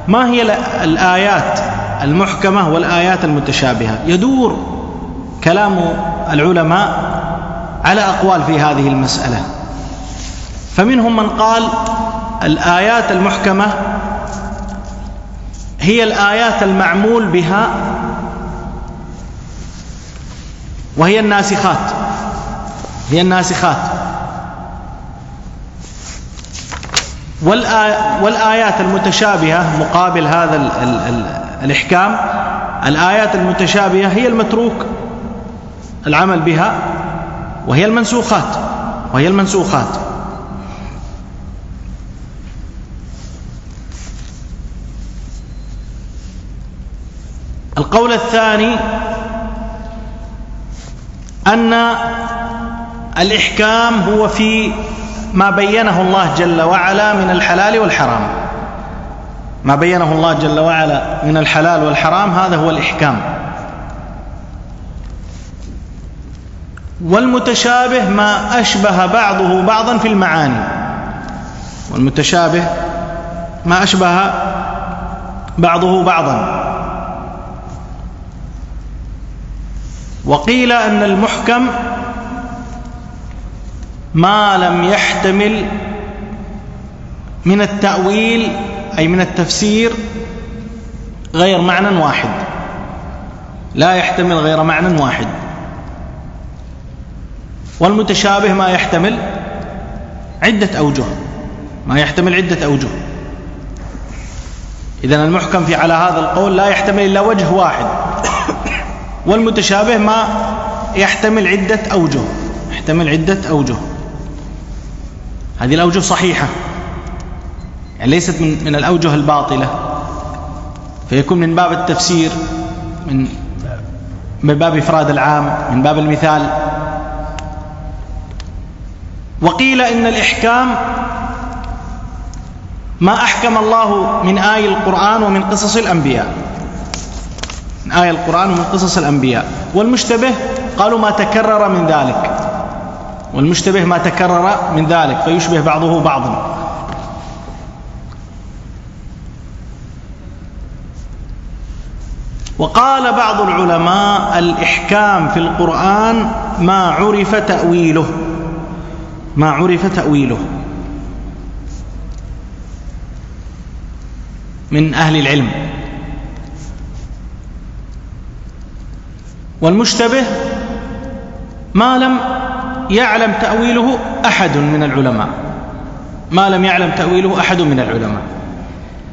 ما هي الآيات المحكمة والآيات المتشابهة؟ يدور كلام العلماء على أقوال في هذه المسألة، فمنهم من قال الآيات المحكمة هي الآيات المعمول بها وهي الناسخات، هي الناسخات. والآيات المتشابهة مقابل هذا الإحكام، الآيات المتشابهة هي المتروك العمل بها وهي المنسوخات، وهي المنسوخات. القول الثاني أن الإحكام هو في ما بينه الله جل وعلا من الحلال والحرام، ما بينه الله جل وعلا من الحلال والحرام هذا هو الإحكام. والمتشابه ما أشبه بعضه بعضا في المعاني، والمتشابه ما أشبه بعضه بعضا. وقيل أن المحكم ما لم يحتمل من التأويل أي من التفسير غير معنى واحد، لا يحتمل غير معنى واحد. والمتشابه ما يحتمل عدة أوجه، ما يحتمل عدة أوجه. إذن المحكم في على هذا القول لا يحتمل إلا وجه واحد، والمتشابه ما يحتمل عدة أوجه، يحتمل عدة أوجه. هذه الأوجه صحيحة، يعني ليست من الأوجه الباطلة، فيكون من باب التفسير، من باب إفراد العام، من باب المثال. وقيل إن الإحكام ما أحكم الله من آي القرآن ومن قصص الأنبياء، من آي القرآن ومن قصص الأنبياء. والمشتبه قالوا ما تكرر من ذلك، والمشتبه ما تكرر من ذلك فيشبه بعضه بعضا. وقال بعض العلماء الإحكام في القرآن ما عرف تأويله، ما عرف تأويله من أهل العلم. والمشتبه ما لم يعلم تأويله أحد من العلماء، ما لم يعلم تأويله أحد من العلماء.